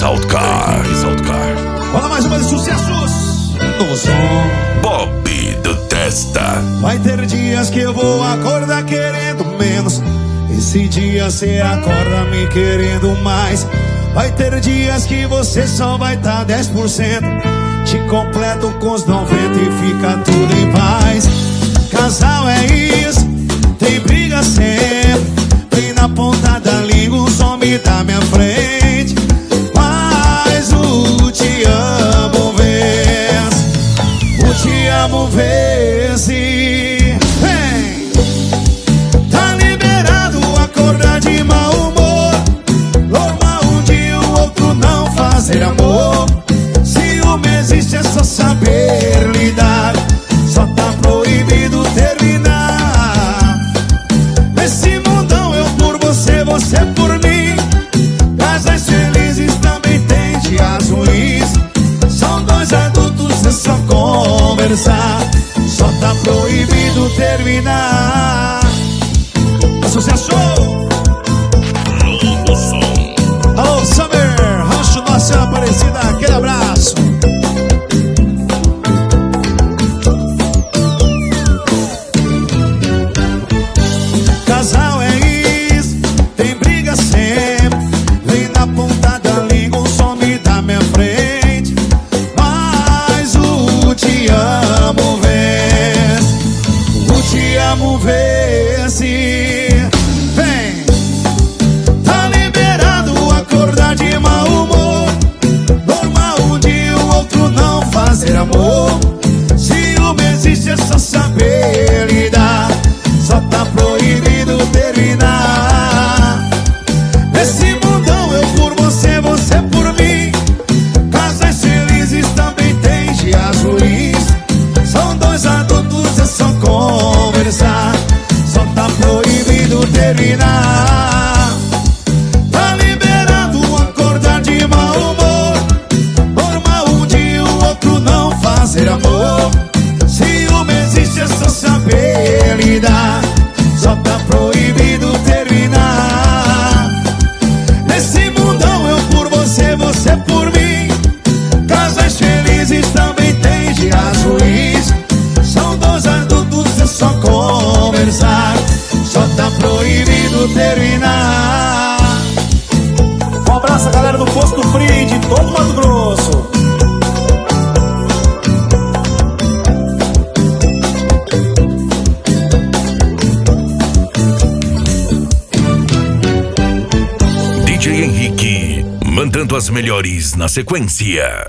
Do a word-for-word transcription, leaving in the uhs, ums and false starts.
Saltcar. Saltcar. Olha mais uma de sucessos. Novo som. Bob do Testa. Vai ter dias que eu vou acordar querendo menos. Esse dia cê acorda me querendo mais. Vai ter dias que você só vai tá dez por cento. Te completo com os noventa e fica tudo em paz. Casal é isso, tem briga sempre. Vem na ponta da língua, os homens da minha frente. Mas o te amo vence, o te amo vence. Vem! Tá liberado acordar de mau humor. Normal um dia o outro não fazer amor. Ciúme existe, é só saber lidar. Só tá proibido terminar. Nesse mundão eu por você, você por mim. Casais felizes também tem dias ruins. São dois adultos, é só conversar. Só tá proibido terminar. É sucesso! Novo som. Alô, Summer, Rancho Nossa Aparecida, aquele abraço. Casal é isso, tem briga sempre. Vem na ponta da língua, um some da minha frente. Mas o te amo vence, o te amo vence. Vem! Tá liberado acordar de mau humor. Normal um dia o outro não fazer amor. Ciúme existe, é só saber lidar. Só tá proibido terminar. Nesse mundão eu por você, você por mim. Casais felizes também tem dias ruins. São dois adultos, é só conversar. Só tá proibido terminar. Tá liberado acordar de mau humor. Normal um dia o outro não fazer amor. Ciúme existe, é só saber lidar. Só tá proibido terminar. Nesse mundão eu por você, você por mim. Casais felizes também tem dias ruins. São dois adultos, é só conversar. Só tá proibido terminar. Um abraço a galera do Posto Free de todo Mato Grosso. D J Henrique, mandando as melhores na sequência.